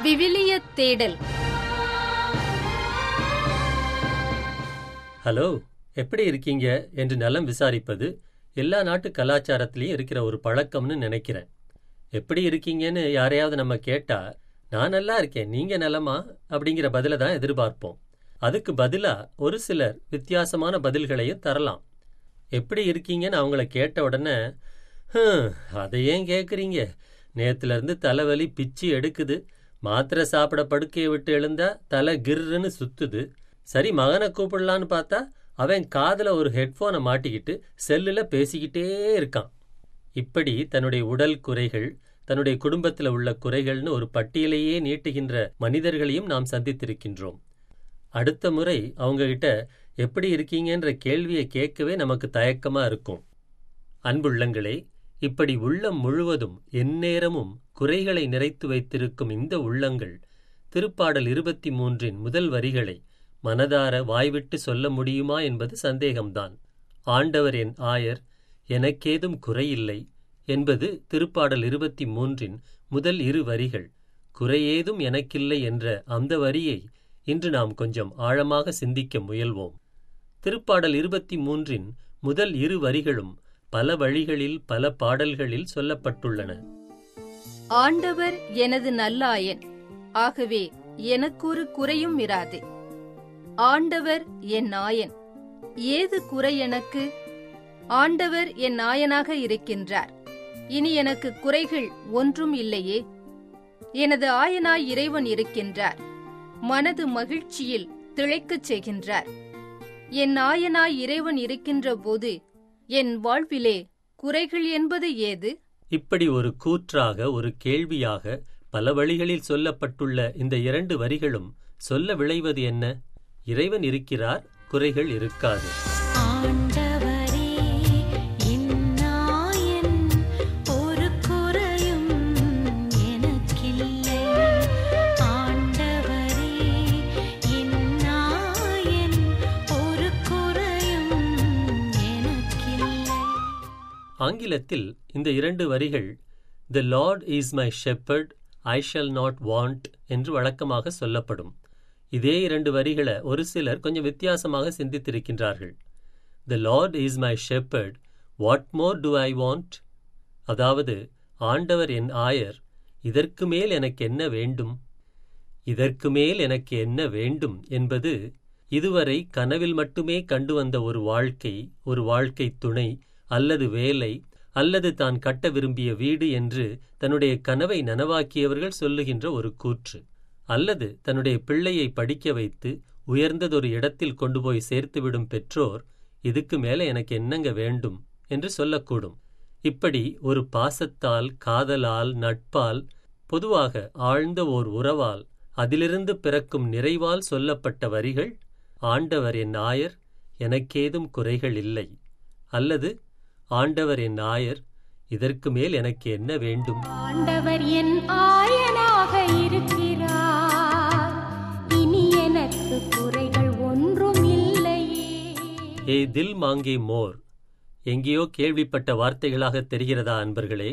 விவிலியத் தேடல். ஹலோ, எப்படி இருக்கீங்க என்று நலம் விசாரிப்பது எல்லா நாட்டு கலாச்சாரத்திலையும் இருக்கிற ஒரு பழக்கம்னு நினைக்கிறேன். எப்படி இருக்கீங்கன்னு யாரையாவது நம்ம கேட்டா, நான் நல்லா இருக்கேன், நீங்க நலமா அப்படிங்கிற பதில தான் எதிர்பார்ப்போம். அதுக்கு பதிலா ஒரு சிலர் வித்தியாசமான பதில்களையும் தரலாம். எப்படி இருக்கீங்கன்னு அவங்கள கேட்ட உடனே, அதை ஏன் கேட்குறீங்க, நேத்துல இருந்து தலைவலி பிச்சு எடுக்குது, மாத்திரை சாப்பிட படுக்கையை விட்டு எழுந்தா தலை கிர்ன்னு சுத்துது, சரி மகனை கூப்பிடலான்னு பார்த்தா அவன் காதுல ஒரு ஹெட்ஃபோனை மாட்டிக்கிட்டு செல்லுல பேசிக்கிட்டே இருக்கான். இப்படி தன்னுடைய உடல் குறைகள், தன்னுடைய குடும்பத்தில் உள்ள குறைகள்னு ஒரு பட்டியலையே நீட்டுகின்ற மனிதர்களையும் நாம் சந்தித்திருக்கின்றோம். அடுத்த முறை அவங்க கிட்ட எப்படி இருக்கீங்கன்ற கேள்வியை கேட்கவே நமக்கு தயக்கமா இருக்கும். அன்புள்ளங்களே, இப்படி உள்ளம் முழுவதும் எந்நேரமும் குறைகளை நிறைத்து வைத்திருக்கும் இந்த உள்ளங்கள் திருப்பாடல் 23 முதல் வரிகளை மனதார வாய்விட்டு சொல்ல முடியுமா என்பது சந்தேகம்தான். ஆண்டவர் என் ஆயர், எனக்கேதும் குறையில்லை என்பது திருப்பாடல் 23 முதல் 2 வரிகள். குறையேதும் எனக்கில்லை என்ற அந்த வரியை இன்று நாம் கொஞ்சம் ஆழமாக சிந்திக்க முயல்வோம். திருப்பாடல் 23 முதல் 2 வரிகளும் பல வழிகளில் பல பாடல்களில் சொல்லப்பட்டுள்ளன. ஆண்டவர் எனது நல்லாயன், ஆகவே எனக்கொரு குறையும் இராது. ஆண்டவர் என் நாயன், ஏது குறை எனக்கு? ஆண்டவர் என் நாயனாக இருக்கின்றார், இனி எனக்கு குறைகள் ஒன்றும் இல்லையே. எனது ஆயனாய் இறைவன் இருக்கின்றார், மனது மகிழ்ச்சியில் திளைக்கச் செய்கின்றார். என் நாயனாய் இறைவன் இருக்கின்ற போது என் வாழ்விலே குறைகள் என்பது ஏது? இப்படி ஒரு கூற்றாக, ஒரு கேள்வியாக பல வழிகளில் சொல்லப்பட்டுள்ள இந்த 2 வரிகளும் சொல்ல விளைவது என்ன? இறைவன் இருக்கிறார், குறைகள் இருக்காது. ஆங்கிலத்தில் இந்த 2 வரிகள் "The Lord is my shepherd, I shall not want" என்று வழக்கமாக சொல்லப்படும். இதே 2 வரிகளை ஒரு சிலர் கொஞ்சம் வித்தியாசமாக சிந்தித்திருக்கின்றார்கள். "The Lord is my shepherd, what more do I want?" அதாவது, ஆண்டவர் என் ஆயர், இதற்கு மேல் எனக்கு என்ன வேண்டும்? இதற்கு மேல் எனக்கு என்ன வேண்டும் என்பது இதுவரை கனவில் மட்டுமே கண்டு வந்த ஒரு வாழ்க்கை, ஒரு வாழ்க்கை துணை அல்லது வேலை அல்லது தான் கட்ட விரும்பிய வீடு என்று தன்னுடைய கனவை நனவாக்கியவர்கள் சொல்லுகின்ற ஒரு கூற்று. அல்லது தன்னுடைய பிள்ளையை படிக்க வைத்து உயர்ந்ததொரு இடத்தில் கொண்டு போய் சேர்த்துவிடும் பெற்றோர், இதுக்கு மேல எனக்கு என்னங்க வேண்டும் என்று சொல்லக்கூடும். இப்படி ஒரு பாசத்தால், காதலால், நட்பால், பொதுவாக ஆழ்ந்த ஓர் உறவால், அதிலிருந்து பிறக்கும் நிறைவால் சொல்லப்பட்ட வரிகள் ஆண்டவர் என் ஆயர், எனக்கேதும் குறைகள் இல்லை. அல்லது ஆண்டவர் என் ஆயர், இதற்கு மேல் எனக்கு என்ன வேண்டும்? ஆண்டவர் என் ஆயனாக இருக்கிறார், இனி எனக்கு குறைகள் ஒன்றும் இல்லையே. ஏ தில் மாங்கே மோர், எங்கேயோ கேள்விப்பட்ட வார்த்தைகளாக தெரிகிறதா அன்பர்களே?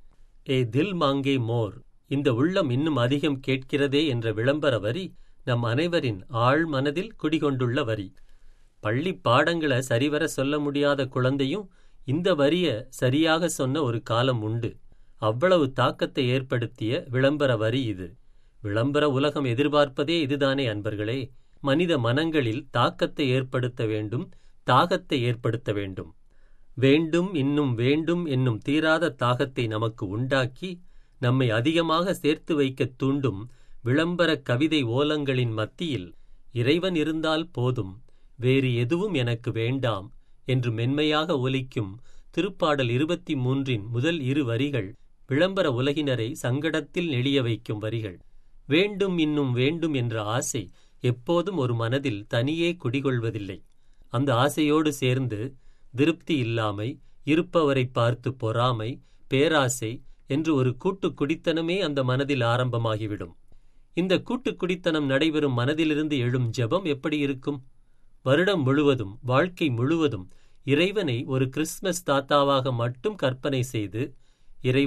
ஏ தில் மாங்கே மோர், இந்த உள்ளம் இன்னும் அதிகம் கேட்கிறதே என்ற விளம்பர வரி நம் அனைவரின் ஆழ் மனதில் குடிகொண்டுள்ள வரி. பள்ளி பாடங்களை சரிவர சொல்ல முடியாத குழந்தையும் இந்த வரிய சரியாக சொன்ன ஒரு காலம் உண்டு. அவ்வளவு தாக்கத்தை ஏற்படுத்திய விளம்பர வரி இது. விளம்பர உலகம் எதிர்பார்ப்பதே இதுதானே அன்பர்களே. மனித மனங்களில் தாக்கத்தை ஏற்படுத்த வேண்டும், தாகத்தை ஏற்படுத்த வேண்டும். வேண்டும், இன்னும் வேண்டும் என்னும் தீராத தாகத்தை நமக்கு உண்டாக்கி நம்மை அதிகமாக சேர்த்து வைக்க தூண்டும் விளம்பர கவிதை ஓலங்களின் மத்தியில் இறைவன் இருந்தால் போதும், வேறு எதுவும் எனக்கு வேண்டாம் என்று மென்மையாக ஒலிக்கும் திருப்பாடல் 23 முதல் 2 வரிகள் விளம்பர உலகினரை சங்கடத்தில் நெளிய வைக்கும் வரிகள். வேண்டும், இன்னும் வேண்டும் என்ற ஆசை எப்போதும் ஒரு மனதில் தனியே குடிகொள்வதில்லை. அந்த ஆசையோடு சேர்ந்து திருப்தி இல்லாமை, இருப்பவரை பார்த்து பொறாமை, பேராசை என்று ஒரு கூட்டு குடித்தனமே அந்த மனதில் ஆரம்பமாகிவிடும். இந்த கூட்டு குடித்தனம் நடைபெறும் மனதிலிருந்து எழும் ஜெபம் எப்படி இருக்கும்? வருடம் முழுவதும், வாழ்க்கை முழுவதும் இறைவனை ஒரு கிறிஸ்துமஸ் தாத்தாவாக மட்டும் கற்பனை செய்து, இறைவா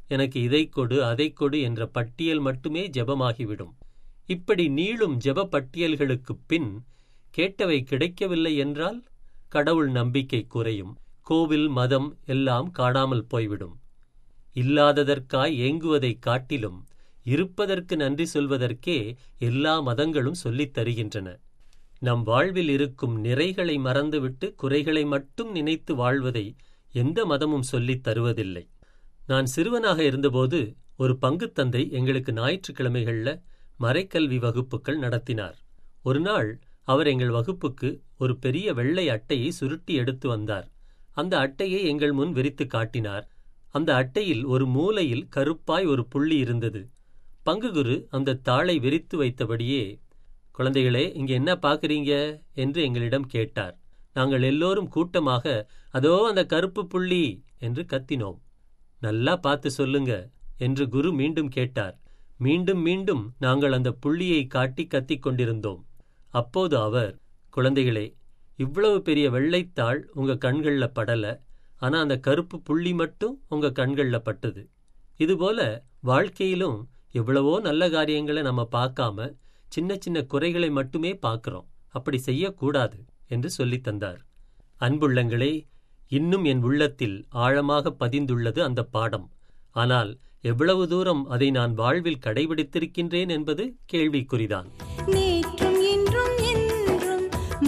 எனக்கு இதை கொடு அதை கொடு என்ற பட்டியல் மட்டுமே ஜெபமாகிவிடும். இப்படி நீளும் ஜெப பட்டியல்களுக்குப் பின் கேட்டவை கிடைக்கவில்லை என்றால் கடவுள் நம்பிக்கை குறையும். கோவில் மதம் எல்லாம் காணாமல் போய்விடும். இல்லாததற்காய் ஏங்குவதைக் காட்டிலும் இருப்பதற்கு நன்றி சொல்வதற்கே எல்லா மதங்களும் சொல்லித் தருகின்றன. நம் வாழ்வில் இருக்கும் நிறைகளை மறந்துவிட்டு குறைகளை மட்டும் நினைத்து வாழ்வதை எந்த மதமும் சொல்லித் தருவதில்லை. நான் சிறுவனாக இருந்தபோது ஒரு பங்குத்தந்தை எங்களுக்கு ஞாயிற்றுக்கிழமைகள்ல மறைக்கல்வி வகுப்புகள் நடத்தினார். ஒரு நாள் அவர் எங்கள் வகுப்புக்கு ஒரு பெரிய வெள்ளை அட்டையை சுருட்டி எடுத்து வந்தார். அந்த அட்டையை எங்கள் முன் விரித்து காட்டினார். அந்த அட்டையில் ஒரு மூலையில் கருப்பாய் ஒரு புள்ளி இருந்தது. பங்குகுரு அந்த தாளை விரித்து வைத்தபடியே, குழந்தைகளே, இங்க என்ன பார்க்குறீங்க என்று எங்களிடம் கேட்டார். நாங்கள் எல்லோரும் கூட்டமாக, அதோ அந்த கருப்பு புள்ளி என்று கத்தினோம். நல்லா பார்த்து சொல்லுங்க என்று குரு மீண்டும் கேட்டார். மீண்டும் மீண்டும் நாங்கள் அந்த புள்ளியை காட்டி கத்திக் கொண்டிருந்தோம். அப்போது அவர், குழந்தைகளே, இவ்வளவு பெரிய வெள்ளைத்தாள் உங்க கண்கள்ல படல, ஆனா அந்த கருப்பு புள்ளி மட்டும் உங்க கண்கள்ல பட்டது. இதுபோல வாழ்க்கையிலும் எவ்வளவோ நல்ல காரியங்களை நம்ம பார்க்காம சின்ன சின்ன குறைகளை மட்டுமே பார்க்கிறோம். அப்படி செய்யக்கூடாது என்று சொல்லித் தந்தார். அன்புள்ளங்களே, இன்னும் என் உள்ளத்தில் ஆழமாக பதிந்துள்ளது அந்த பாடம். ஆனால் எவ்வளவு தூரம் அதை நான் வாழ்வில் கடைபிடித்திருக்கின்றேன் என்பது கேள்விக்குறிதான். நேற்றும் இன்றும் என்றும்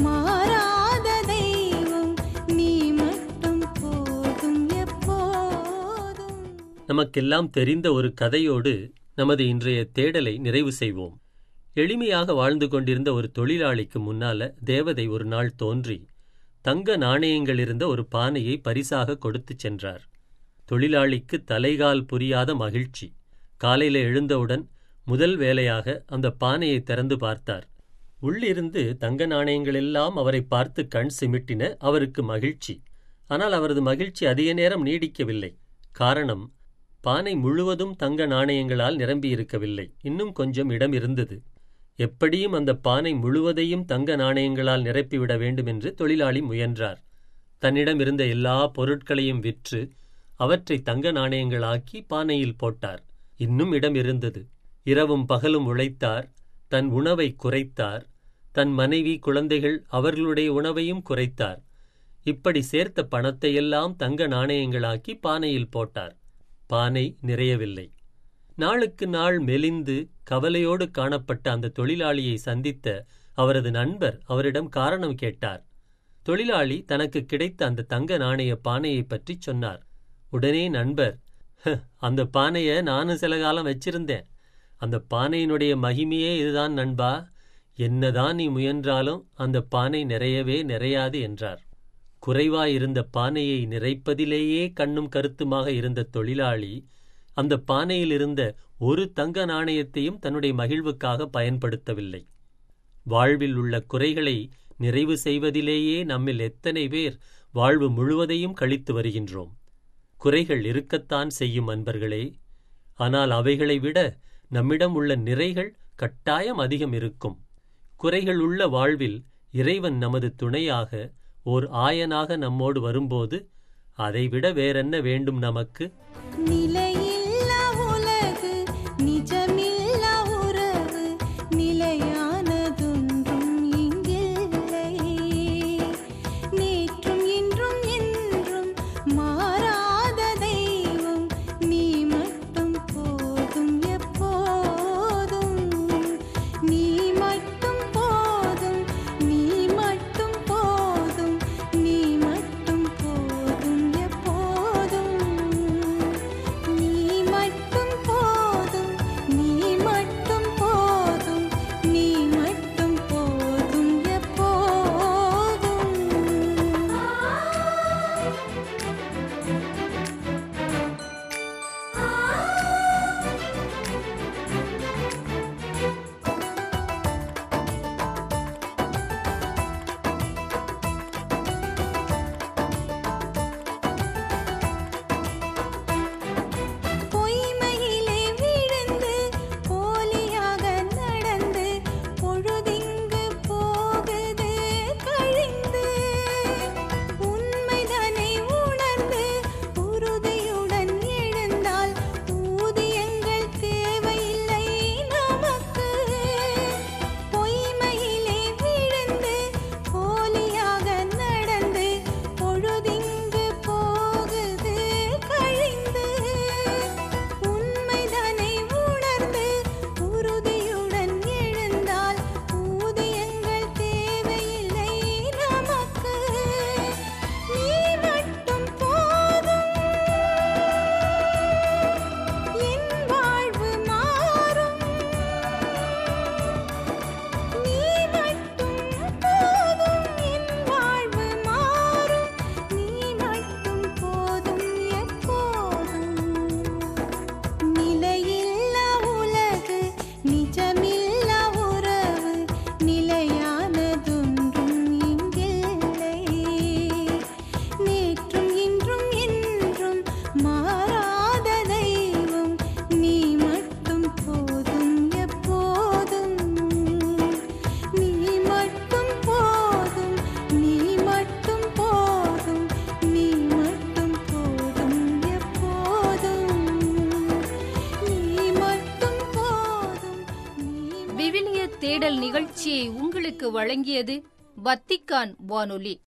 மாறாத தெய்வம் நீ மட்டும் போதும் எப்போதும். நமக்கெல்லாம் தெரிந்த ஒரு கதையோடு நமது இன்றைய தேடலை நிறைவு செய்வோம். எளிமையாக வாழ்ந்து கொண்டிருந்த ஒரு தொழிலாளிக்கு முன்னால தேவதை ஒரு நாள் தோன்றி தங்க நாணயங்கள் இருந்த ஒரு பானையை பரிசாக கொடுத்துச் சென்றார். தொழிலாளிக்கு தலைகால் புரியாத மகிழ்ச்சி. காலையில எழுந்தவுடன் முதல் வேலையாக அந்த பானையை திறந்து பார்த்தார். உள்ளிருந்து தங்க நாணயங்கள் எல்லாம் அவரை பார்த்து கண் சிமிட்டின. அவருக்கு மகிழ்ச்சி. ஆனால் அவரது மகிழ்ச்சி அதிக நேரம் நீடிக்கவில்லை. காரணம், பானை முழுவதும் தங்க நாணயங்களால் நிரம்பியிருக்கவில்லை. இன்னும் கொஞ்சம் இடம் இருந்தது. எப்படியும் அந்த பானை முழுவதையும் தங்க நாணயங்களால் நிரப்பிவிட வேண்டும் என்று தொழிலாளி முயன்றார். தன்னிடம் இருந்த எல்லா பொருட்களையும் விற்று அவற்றை தங்க நாணயங்களாக்கி பானையில் போட்டார். இன்னும் இடம் இருந்தது. இரவும் பகலும் உழைத்தார். தன் உணவை குறைத்தார். தன் மனைவி குழந்தைகள் அவர்களுடைய உணவையும் குறைத்தார். இப்படி சேர்த்த பணத்தையெல்லாம் தங்க நாணயங்களாக்கி பானையில் போட்டார். பானை நிறையவில்லை. நாளுக்கு நாள் மெலிந்து கவலையோடு காணப்பட்ட அந்த தொழிலாளியை சந்தித்த அவரது நண்பர் அவரிடம் காரணம் கேட்டார். தொழிலாளி தனக்கு கிடைத்த அந்த தங்க நாணய பானையை பற்றி சொன்னார். உடனே நண்பர், அந்த பானையை நானும் சில காலம் வச்சிருந்தேன். அந்த பானையினுடைய மகிமையே இதுதான் நண்பா. என்னதான் நீ முயன்றாலும் அந்த பானை நிறையவே நிறையாது என்றார். குறைவாயிருந்த பானையை நிறைப்பதிலேயே கண்ணும் கருத்துமாக இருந்த தொழிலாளி அந்த பானையில் இருந்த ஒரு தங்க நாணயத்தையும் தன்னுடைய மகிழ்வுக்காக பயன்படுத்தவில்லை. வாழ்வில் உள்ள குறைகளை நிறைவு செய்வதிலேயே நம்மில் எத்தனை பேர் வாழ்வு முழுவதையும் கழித்து வருகின்றோம். குறைகள் இருக்கத்தான் செய்யும் அன்பர்களே. ஆனால் அவைகளை விட நம்மிடம் உள்ள நிறைகள் கட்டாயம் அதிகம் இருக்கும். குறைகள் உள்ள வாழ்வில் இறைவன் நமது துணையாக ஓர் ஆயனாக நம்மோடு வரும்போது அதைவிட வேறென்ன வேண்டும் நமக்கு? நிலையில்லா உலகு நிஜமில்லா உறவு நிலையானதொன்றும் இங்கில்லை. நேற்றும் இன்றும் என்றும் மாறாத தெய்வம் நீ மட்டும் போதும் எப்போதும். நீ மட்டும் போதும், நீ மட்டும் போதும், நீ மட்டும் போதும் எப்போதும். நீ விவிலிய தேடல் நிகழ்ச்சியை உங்களுக்கு வழங்கியது வத்திக்கான் வானொலி.